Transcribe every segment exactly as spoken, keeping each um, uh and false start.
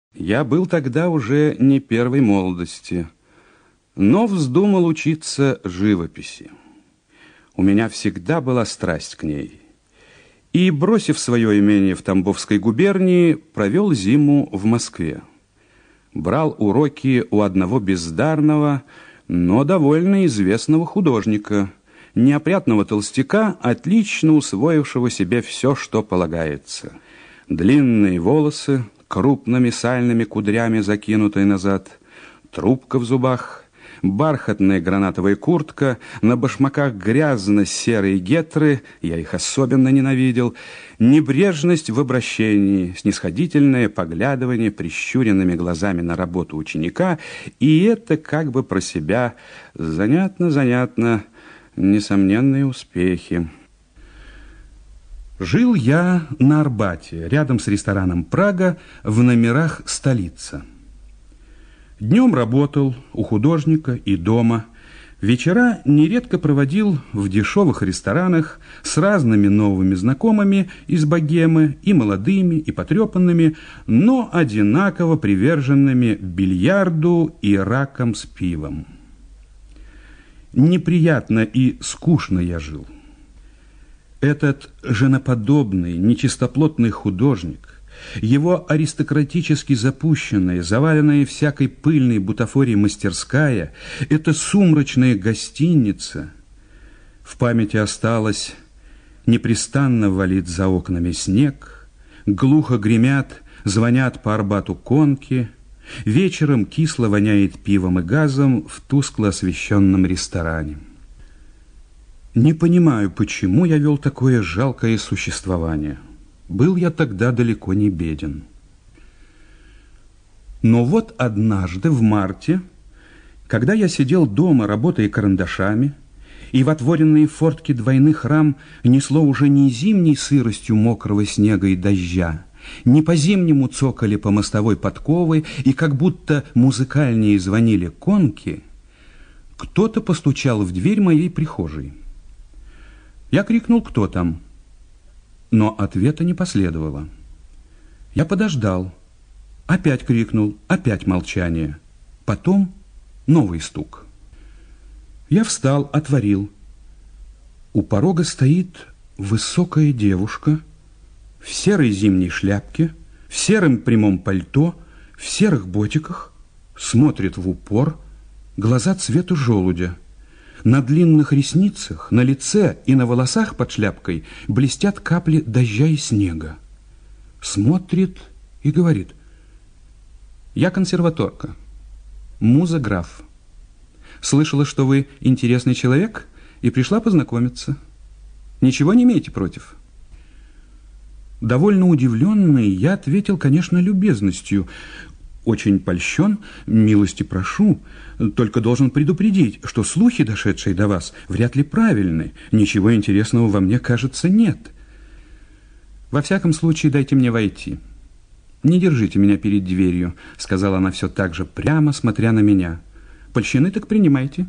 Я был тогда уже не первой молодости, но вздумал учиться живописи. У меня всегда была страсть к ней. И, бросив свое имение в Тамбовской губернии, провел зиму в Москве. Брал уроки у одного бездарного, но довольно известного художника, неопрятного толстяка, отлично усвоившего себе все, что полагается. Длинные волосы, крупными сальными кудрями закинутые назад, трубка в зубах, бархатная гранатовая куртка, на башмаках грязно-серые гетры, я их особенно ненавидел, небрежность в обращении, снисходительное поглядывание прищуренными глазами на работу ученика, и это как бы про себя занятно-занятно, несомненные успехи. Жил я на Арбате, рядом с рестораном «Прага», в номерах «Столица». Днем работал у художника и дома. Вечера нередко проводил в дешевых ресторанах с разными новыми знакомыми из богемы, и молодыми, и потрепанными, но одинаково приверженными бильярду и ракам с пивом. Неприятно и скучно я жил. Этот женоподобный, нечистоплотный художник, его аристократически запущенная, заваленная всякой пыльной бутафорией мастерская, эта сумрачная гостиница, в памяти осталось: непрестанно валит за окнами снег, глухо гремят, звонят по Арбату конки, вечером кисло воняет пивом и газом в тускло освещенном ресторане. Не понимаю, почему я вел такое жалкое существование. Был я тогда далеко не беден. Но вот однажды в марте, когда я сидел дома, работая карандашами, и в отворенные фортки двойных рам несло уже не зимней сыростью мокрого снега и дождя, не по-зимнему цокали по мостовой подковы, и как будто музыкальнее звонили конки, кто-то постучал в дверь моей прихожей. Я крикнул: «Кто там?», но ответа не последовало. Я подождал, опять крикнул, опять молчание, потом новый стук. Я встал, отворил. У порога стоит высокая девушка в серой зимней шляпке, в сером прямом пальто, в серых ботиках, смотрит в упор, глаза цвета желудя. На длинных ресницах, на лице и на волосах под шляпкой блестят капли дождя и снега. Смотрит и говорит: «Я консерваторка, муза граф. Слышала, что вы интересный человек, и пришла познакомиться. Ничего не имеете против?» Довольно удивленный, я ответил, конечно, любезностью: «Очень польщен, милости прошу, только должен предупредить, что слухи, дошедшие до вас, вряд ли правильны. Ничего интересного во мне, кажется, нет. Во всяком случае, дайте мне войти. Не держите меня перед дверью», — сказала она все так же прямо, смотря на меня. «Польщены, так принимайте».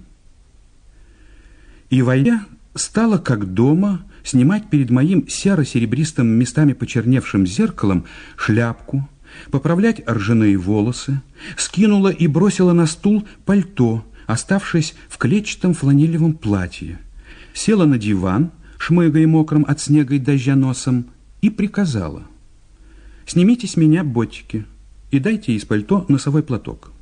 И, войдя, стала, как дома, снимать перед моим серо-серебристым, местами почерневшим зеркалом шляпку, поправлять ржаные волосы, скинула и бросила на стул пальто, оставшись в клетчатом фланелевом платье, села на диван, шмыгая мокрым от снега и дождя носом, и приказала: «Снимите с меня ботики и дайте из пальто носовой платок».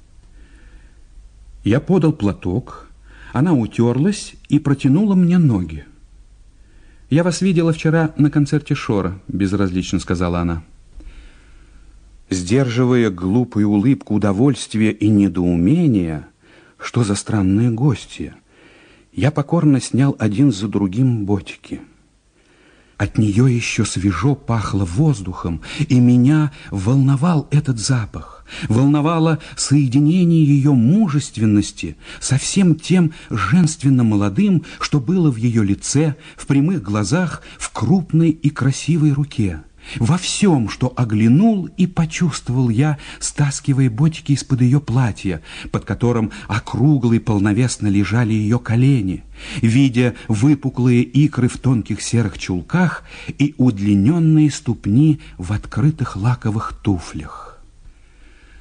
Я подал платок, она утерлась и протянула мне ноги. «Я вас видела вчера на концерте Шора», — безразлично сказала она. Сдерживая глупую улыбку удовольствия и недоумения, что за странные гости, я покорно снял один за другим ботики. От нее еще свежо пахло воздухом, и меня волновал этот запах, волновало соединение ее мужественности со всем тем женственно-молодым, что было в ее лице, в прямых глазах, в крупной и красивой руке. Во всем, что оглянул и почувствовал я, стаскивая ботики из-под ее платья, под которым округло и полновесно лежали ее колени, видя выпуклые икры в тонких серых чулках и удлиненные ступни в открытых лаковых туфлях.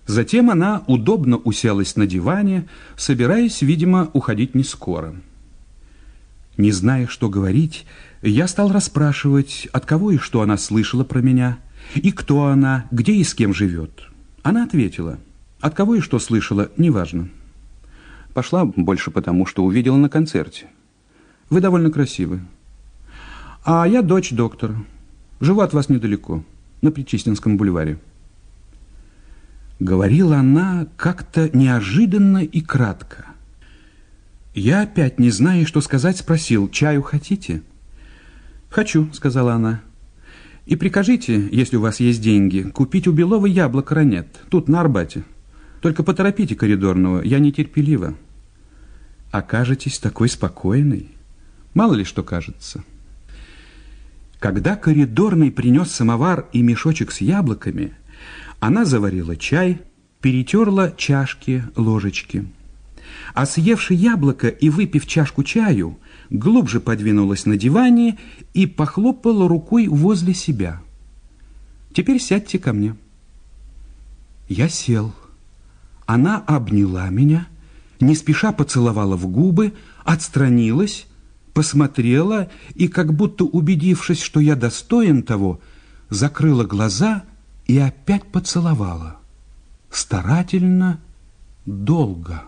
Затем она удобно уселась на диване, собираясь, видимо, уходить не скоро. Не зная, что говорить, я стал расспрашивать, от кого и что она слышала про меня, и кто она, где и с кем живет. Она ответила, от кого и что слышала, неважно. Пошла больше потому, что увидела на концерте. Вы довольно красивы. А я дочь доктора. Живу от вас недалеко, на Причистинском бульваре. Говорила она как-то неожиданно и кратко. Я опять, не зная, что сказать, спросил, чаю хотите? Хочу, сказала она. И прикажите, если у вас есть деньги, купить у Белова яблоко ранет, тут, на Арбате. Только поторопите коридорного, я нетерпелива. Окажетесь такой спокойной. Мало ли что кажется. Когда коридорный принес самовар и мешочек с яблоками, она заварила чай, перетерла чашки, ложечки. А съевши яблоко и выпив чашку чаю, глубже подвинулась на диване и похлопала рукой возле себя. «Теперь сядьте ко мне». Я сел. Она обняла меня, не спеша поцеловала в губы, отстранилась, посмотрела и, как будто убедившись, что я достоин того, закрыла глаза и опять поцеловала. Старательно, долго.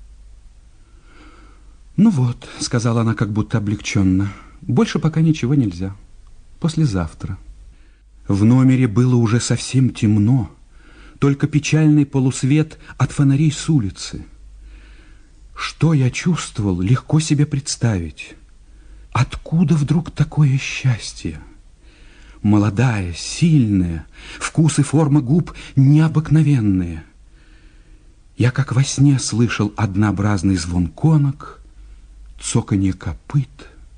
«Ну вот», — сказала она как будто облегченно, — «больше пока ничего нельзя. Послезавтра». В номере было уже совсем темно, только печальный полусвет от фонарей с улицы. Что я чувствовал, легко себе представить. Откуда вдруг такое счастье? Молодая, сильная, вкус и форма губ необыкновенные. Я как во сне слышал однообразный звон конок, цоканье копыт.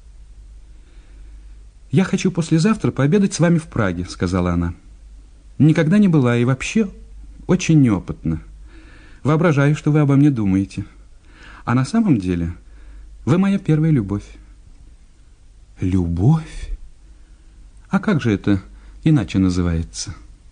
«Я хочу послезавтра пообедать с вами в Праге», — сказала она. «Никогда не была и вообще очень неопытна. Воображаю, что вы обо мне думаете. А на самом деле вы моя первая любовь». «Любовь? А как же это иначе называется?»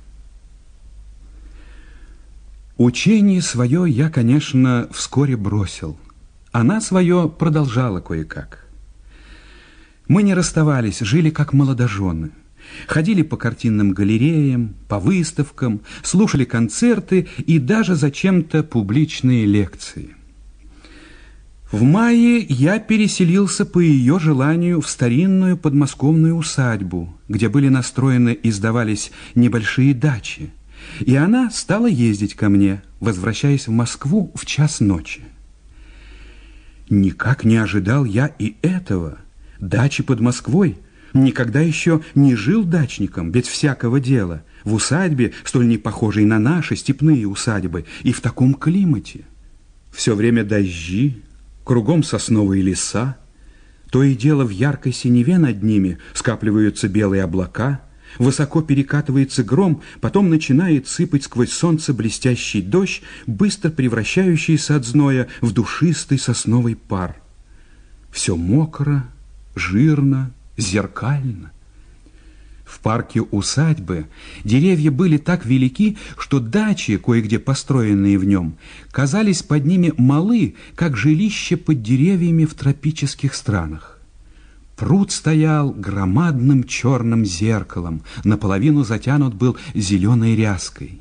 Учение свое я, конечно, вскоре бросил. Она свое продолжала кое-как. Мы не расставались, жили как молодожены. Ходили по картинным галереям, по выставкам, слушали концерты и даже зачем-то публичные лекции. В мае я переселился по ее желанию в старинную подмосковную усадьбу, где были настроены и сдавались небольшие дачи, и она стала ездить ко мне, возвращаясь в Москву в час ночи. Никак не ожидал я и этого. Дачи под Москвой. Никогда еще не жил дачником, без всякого дела, в усадьбе, столь не похожей на наши степные усадьбы, и в таком климате. Все время дожди, кругом сосновые леса, то и дело в яркой синеве над ними скапливаются белые облака, высоко перекатывается гром, потом начинает сыпать сквозь солнце блестящий дождь, быстро превращающийся от зноя в душистый сосновый пар. Все мокро, жирно, зеркально. В парке усадьбы деревья были так велики, что дачи, кое-где построенные в нем, казались под ними малы, как жилища под деревьями в тропических странах. Пруд стоял громадным черным зеркалом, наполовину затянут был зеленой ряской.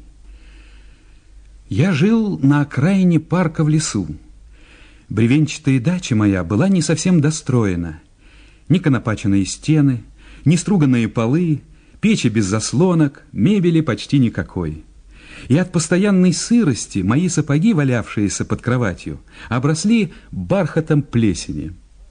Я жил на окраине парка в лесу. Бревенчатая дача моя была не совсем достроена. Ни конопаченные стены, ни струганные полы, печи без заслонок, мебели почти никакой. И от постоянной сырости мои сапоги, валявшиеся под кроватью, обросли бархатом плесени.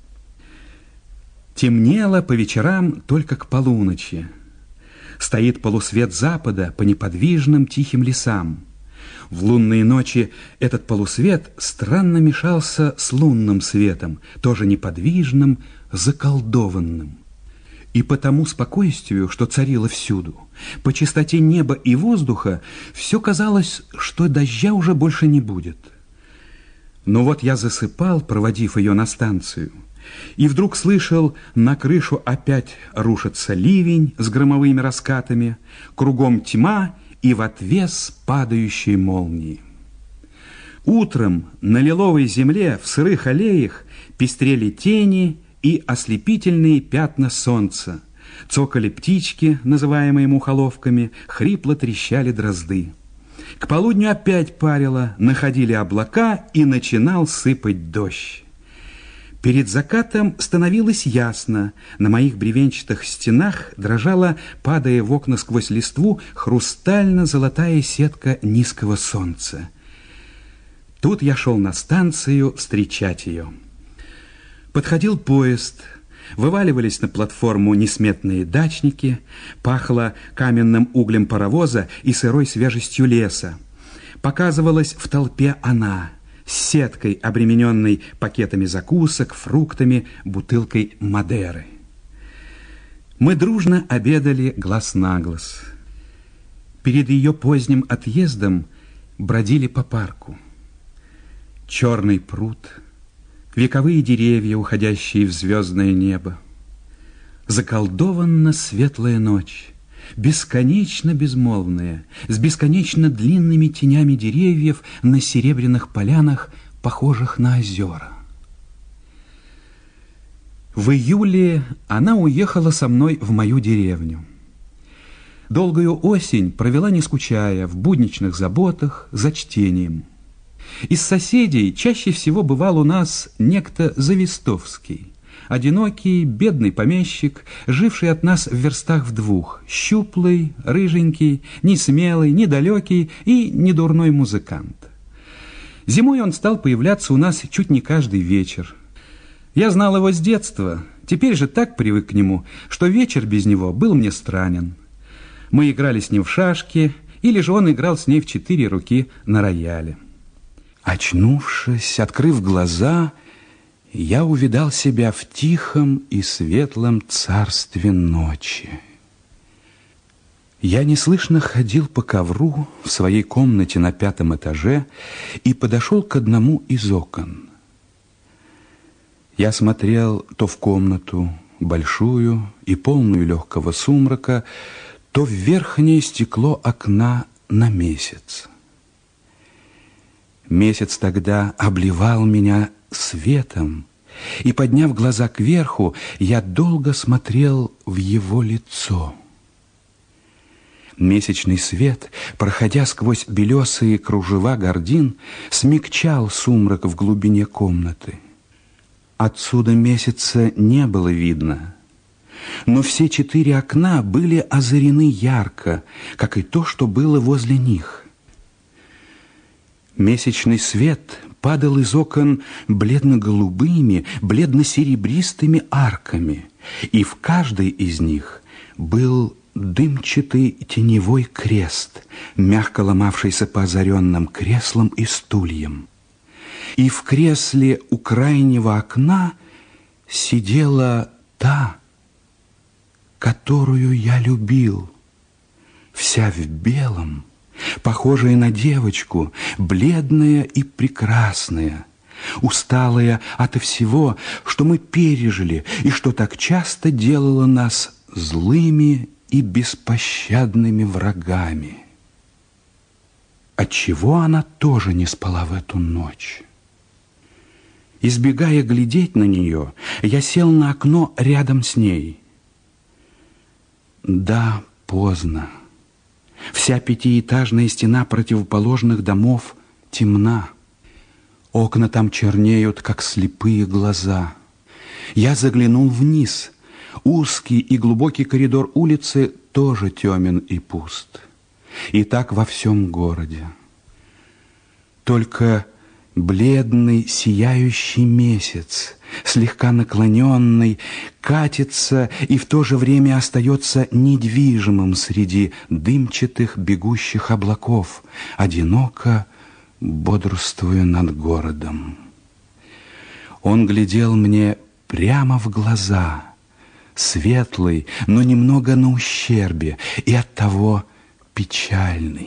Темнело по вечерам только к полуночи. Стоит полусвет запада по неподвижным тихим лесам. В лунные ночи этот полусвет странно мешался с лунным светом, тоже неподвижным, заколдованным. И по тому спокойствию, что царило всюду, по чистоте неба и воздуха, все казалось, что дождя уже больше не будет. Но вот я засыпал, проводив ее на станцию, и вдруг слышал, на крышу опять рушится ливень с громовыми раскатами, кругом тьма и в отвес падающей молнии. Утром на лиловой земле в сырых аллеях пестрели тени и ослепительные пятна солнца. Цокали птички, называемые мухоловками, хрипло трещали дрозды. К полудню опять парило, находили облака, и начинал сыпать дождь. Перед закатом становилось ясно. На моих бревенчатых стенах дрожала, падая в окна сквозь листву, хрустально-золотая сетка низкого солнца. Тут я шел на станцию встречать ее. Подходил поезд, вываливались на платформу несметные дачники, пахло каменным углем паровоза и сырой свежестью леса. Показывалась в толпе она, с сеткой, обремененной пакетами закусок, фруктами, бутылкой Мадеры. Мы дружно обедали глаз на глаз. Перед ее поздним отъездом бродили по парку. Черный пруд, вековые деревья, уходящие в звездное небо. Заколдованно светлая ночь, бесконечно безмолвная, с бесконечно длинными тенями деревьев на серебряных полянах, похожих на озера. В июле она уехала со мной в мою деревню. Долгую осень провела, не скучая, в будничных заботах, за чтением. Из соседей чаще всего бывал у нас некто Завистовский, одинокий, бедный помещик, живший от нас в верстах в двух, щуплый, рыженький, несмелый, недалекий и недурной музыкант. Зимой он стал появляться у нас чуть не каждый вечер. Я знал его с детства, теперь же так привык к нему, что вечер без него был мне странен. Мы играли с ним в шашки, или же он играл с ней в четыре руки на рояле. Очнувшись, открыв глаза, я увидал себя в тихом и светлом царстве ночи. Я неслышно ходил по ковру в своей комнате на пятом этаже и подошел к одному из окон. Я смотрел то в комнату, большую и полную легкого сумрака, то в верхнее стекло окна на месяц. Месяц тогда обливал меня светом, и, подняв глаза кверху, я долго смотрел в его лицо. Месячный свет, проходя сквозь белесые кружева гардин, смягчал сумрак в глубине комнаты. Отсюда месяца не было видно, но все четыре окна были озарены ярко, как и то, что было возле них. Месячный свет падал из окон бледно-голубыми, бледно-серебристыми арками, и в каждой из них был дымчатый теневой крест, мягко ломавшийся по озаренным креслам и стульям. И в кресле у крайнего окна сидела та, которую я любил, вся в белом, похожая на девочку, бледная и прекрасная, усталая ото всего, что мы пережили и что так часто делало нас злыми и беспощадными врагами. Отчего она тоже не спала в эту ночь? Избегая глядеть на нее, я сел на окно рядом с ней. Да, поздно. Вся пятиэтажная стена противоположных домов темна. Окна там чернеют, как слепые глаза. Я заглянул вниз. Узкий и глубокий коридор улицы тоже темен и пуст. И так во всем городе. Только бледный сияющий месяц, слегка наклоненный, катится и в то же время остается недвижимым среди дымчатых бегущих облаков, одиноко бодрствуя над городом. Он глядел мне прямо в глаза, светлый, но немного на ущербе, и оттого печальный.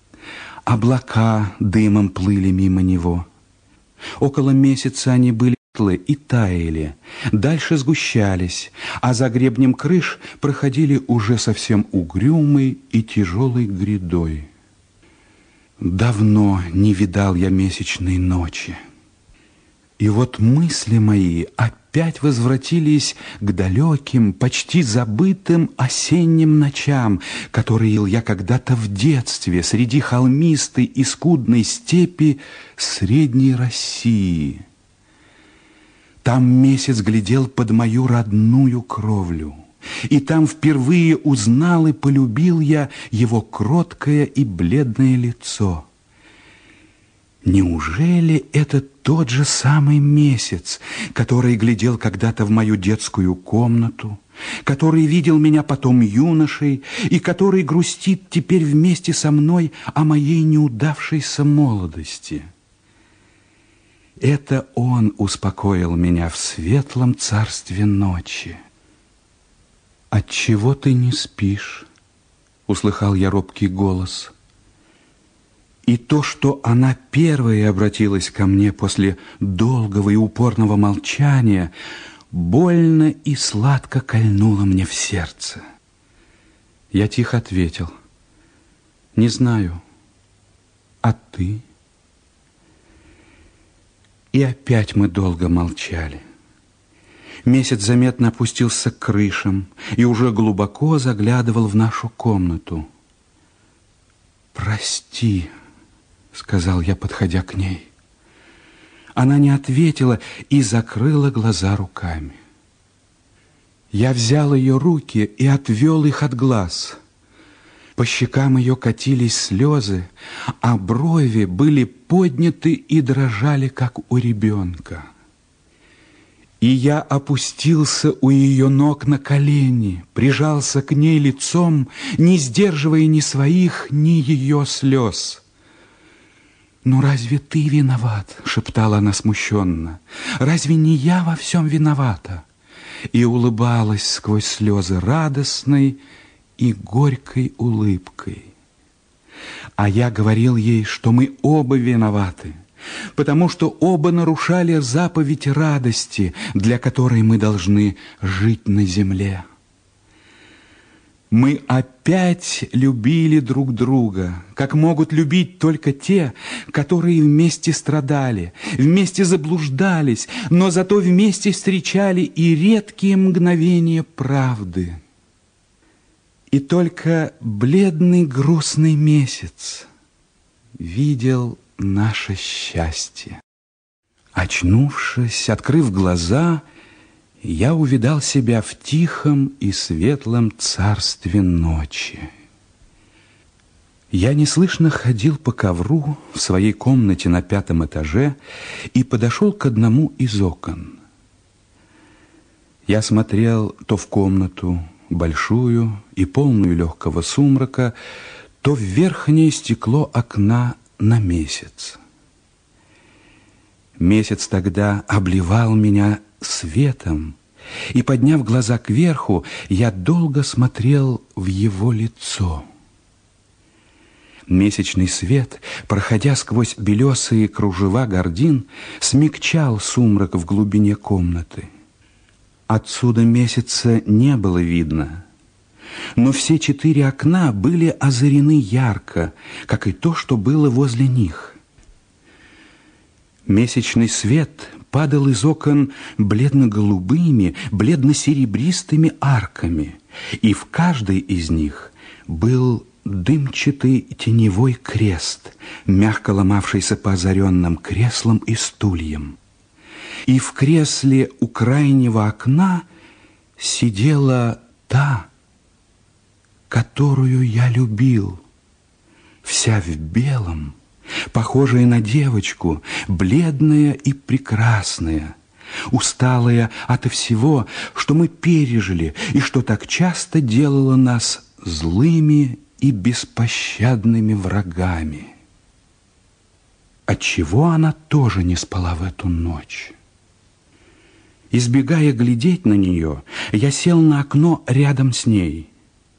Облака дымом плыли мимо него. Около месяца они были светлы и таяли, дальше сгущались, а за гребнем крыш проходили уже совсем угрюмой и тяжелой грядой. Давно не видал я месячной ночи. И вот мысли мои опять возвратились к далеким, почти забытым осенним ночам, которые я когда-то в детстве среди холмистой и скудной степи Средней России. Там месяц глядел под мою родную кровлю, и там впервые узнал и полюбил я его кроткое и бледное лицо. Неужели это тот же самый месяц, который глядел когда-то в мою детскую комнату, который видел меня потом юношей и который грустит теперь вместе со мной о моей неудавшейся молодости? Это он успокоил меня в светлом царстве ночи. «Отчего ты не спишь?» — услыхал я робкий голос. И то, что она первая обратилась ко мне после долгого и упорного молчания, больно и сладко кольнуло мне в сердце. Я тихо ответил: «Не знаю. А ты?» И опять мы долго молчали. Месяц заметно опустился к крышам и уже глубоко заглядывал в нашу комнату. «Прости», — сказал я, подходя к ней. Она не ответила и закрыла глаза руками. Я взял ее руки и отвел их от глаз. По щекам ее катились слезы, а брови были подняты и дрожали, как у ребенка. И я опустился у ее ног на колени, прижался к ней лицом, не сдерживая ни своих, ни ее слез. «Ну разве ты виноват?» — шептала она смущенно. «Разве не я во всем виновата?» И улыбалась сквозь слезы радостной и горькой улыбкой. А я говорил ей, что мы оба виноваты, потому что оба нарушали заповедь радости, для которой мы должны жить на земле. Мы опять любили друг друга, как могут любить только те, которые вместе страдали, вместе заблуждались, но зато вместе встречали и редкие мгновения правды. И только бледный грустный месяц видел наше счастье. Очнувшись, открыв глаза, я увидал себя в тихом и светлом царстве ночи. Я неслышно ходил по ковру в своей комнате на пятом этаже и подошел к одному из окон. Я смотрел то в комнату, большую и полную легкого сумрака, то в верхнее стекло окна на месяц. Месяц тогда обливал меня светом, и, подняв глаза кверху, я долго смотрел в его лицо. Месячный свет, проходя сквозь белесые кружева гардин, смягчал сумрак в глубине комнаты. Отсюда месяца не было видно, но все четыре окна были озарены ярко, как и то, что было возле них. Месячный свет падал из окон бледно-голубыми, бледно-серебристыми арками, и в каждой из них был дымчатый теневой крест, мягко ломавшийся по озаренным креслам и стульям. И в кресле у крайнего окна сидела та, которую я любил, вся в белом, похожая на девочку, бледная и прекрасная, усталая ото всего, что мы пережили и что так часто делало нас злыми и беспощадными врагами. Отчего она тоже не спала в эту ночь? Избегая глядеть на нее, я сел на окно рядом с ней.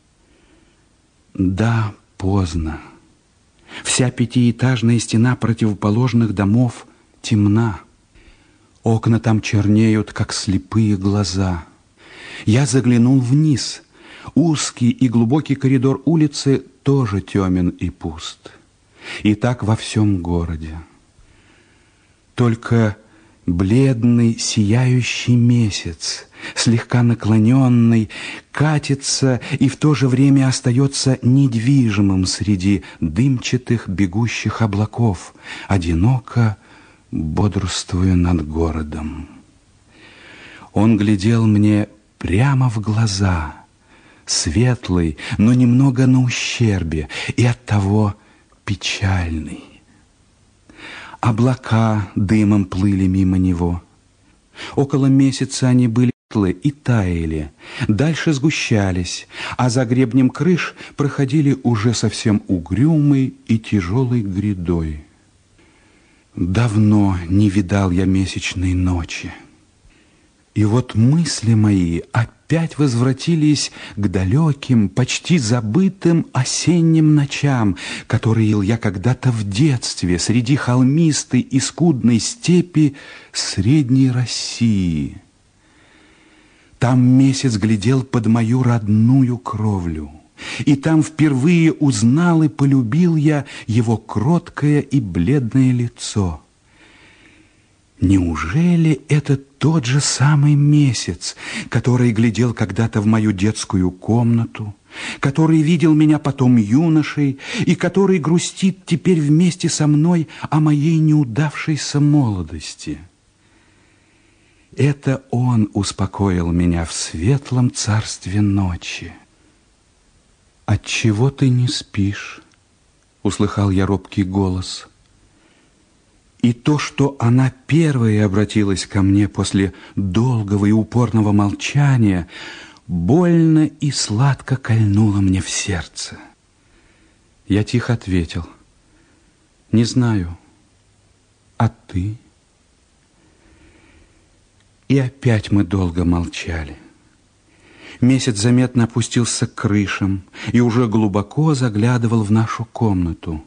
Да, поздно. Вся пятиэтажная стена противоположных домов темна. Окна там чернеют, как слепые глаза. Я заглянул вниз. Узкий и глубокий коридор улицы тоже темен и пуст. И так во всем городе. Только бледный сияющий месяц, слегка наклоненный, катится и в то же время остается недвижимым среди дымчатых бегущих облаков, одиноко бодрствуя над городом. Он глядел мне прямо в глаза, светлый, но немного на ущербе, и оттого печальный. Облака дымом плыли мимо него. Около месяца они были светлы и таяли, дальше сгущались, а за гребнем крыш проходили уже совсем угрюмой и тяжелой грядой. Давно не видал я месячной ночи. И вот мысли мои опять возвратились к далеким, почти забытым осенним ночам, которые я когда-то в детстве среди холмистой и скудной степи Средней России. Там месяц глядел под мою родную кровлю, и там впервые узнал и полюбил я его кроткое и бледное лицо. Неужели это тот же самый месяц, который глядел когда-то в мою детскую комнату, который видел меня потом юношей и который грустит теперь вместе со мной о моей неудавшейся молодости? Это он успокоил меня в светлом царстве ночи. «Отчего ты не спишь?» — услыхал я робкий голос. И то, что она первая обратилась ко мне после долгого и упорного молчания, больно и сладко кольнуло мне в сердце. Я тихо ответил: «Не знаю. А ты?» И опять мы долго молчали. Месяц заметно опустился к крышам и уже глубоко заглядывал в нашу комнату.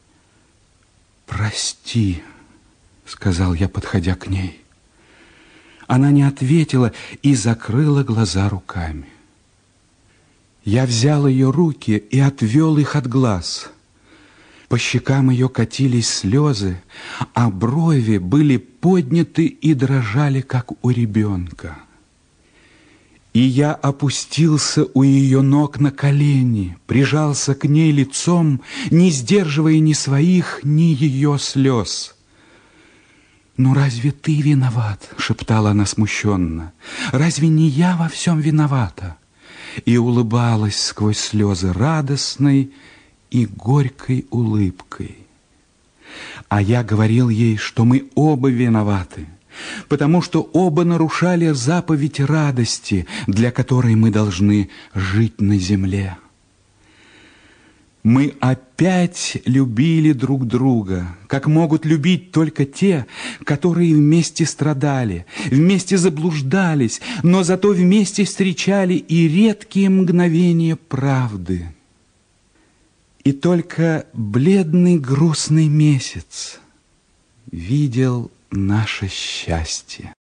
«Прости», — сказал я, подходя к ней. Она не ответила и закрыла глаза руками. Я взял ее руки и отвел их от глаз. По щекам ее катились слезы, а брови были подняты и дрожали, как у ребенка. И я опустился у ее ног на колени, прижался к ней лицом, не сдерживая ни своих, ни ее слез. «Ну разве ты виноват?» — шептала она смущенно. «Разве не я во всем виновата?» И улыбалась сквозь слезы радостной и горькой улыбкой. А я говорил ей, что мы оба виноваты, потому что оба нарушали заповедь радости, для которой мы должны жить на земле. Мы опять любили друг друга, как могут любить только те, которые вместе страдали, вместе заблуждались, но зато вместе встречали и редкие мгновения правды. И только бледный грустный месяц видел наше счастье.